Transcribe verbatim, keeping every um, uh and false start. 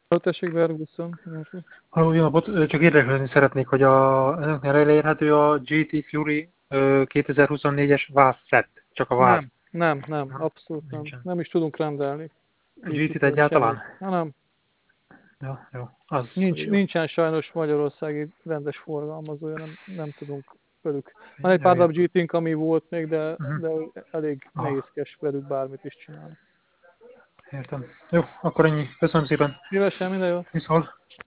Halló, tessék, Ferguson. Halló, jó napot! Csak érdeklődni szeretnék, hogy a, önöknél elérhető a gé té Fury ö, kétezer-huszonnégyes váz set. Csak a váz. Nem, nem, nem, Nem, abszolút nem. nincsen. Nem is tudunk rendelni. gé té-t gé té-től semmit. egyáltalán? Na, nem. Jó, jó. Az Nincs, jó. nincsen sajnos magyarországi rendes forgalmazója, nem, nem tudunk velük. Van egy Ja, pár darab értem. gé té-nk, ami volt még, de, Uh-huh. de elég Aha, nehézkes velük bármit is csinálni. értem. Jó, akkor ennyi. Köszönöm szépen. Szívesen, minden jó. Viszont.